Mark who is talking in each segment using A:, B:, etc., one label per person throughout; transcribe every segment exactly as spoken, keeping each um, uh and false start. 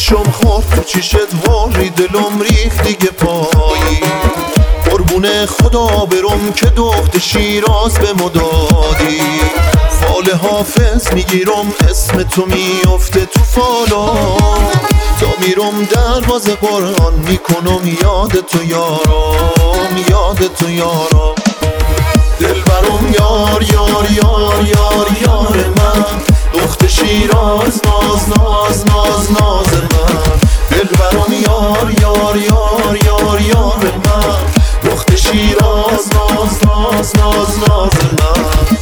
A: چشم خورد تو چشت واری دلم ریخت دیگه پایی قربون خدا برم که دخت شیراز به مدادی فال حافظ میگیرم اسم تو میفته تو فالا تا میرم دروازه قرآن میکنم یاد تو یارم یاد تو یارم دل برم یار یار یار یار یار من دخت شیراز ناز ناز ناز ناز من دل برم یار یار یار یار یار من دخت شیراز ناز ناز ناز ناز من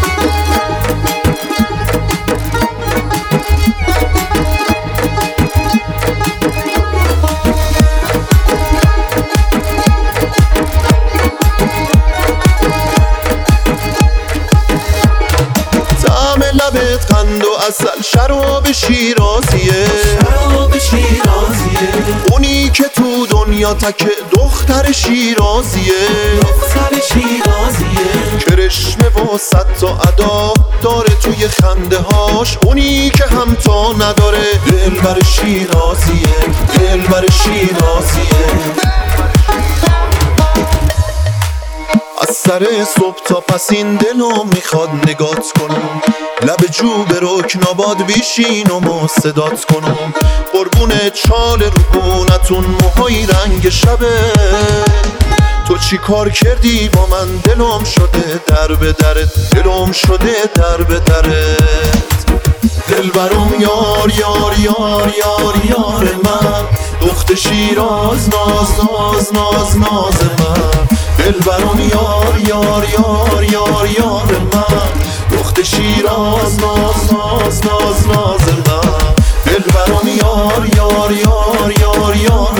A: لبت قند و اصل شراب شیرازیه شراب شیرازیه اونی که تو دنیا تک دختر شیرازیه دختر شیرازیه کرشمه و صد تا ادا داره توی خنده هاش اونی که همتا نداره دل بر شیرازیه دل بر شیرازیه از سر صبح تا پس این دلو میخواد نگات کنم لب جو به رکناباد بیشینم و صدات کنم قربون چال روبونتون موهای رنگ شبه تو چی کار کردی با من دلم شده در به درت دلم شده در به درت دل برم یار یار یار یار یار من دخت شیراز ناز ناز ناز ناز من دل برم یار یار یار یار یار من دخت شیراز ناز ناز ناز ناز من دل برم یار یار یار یار یار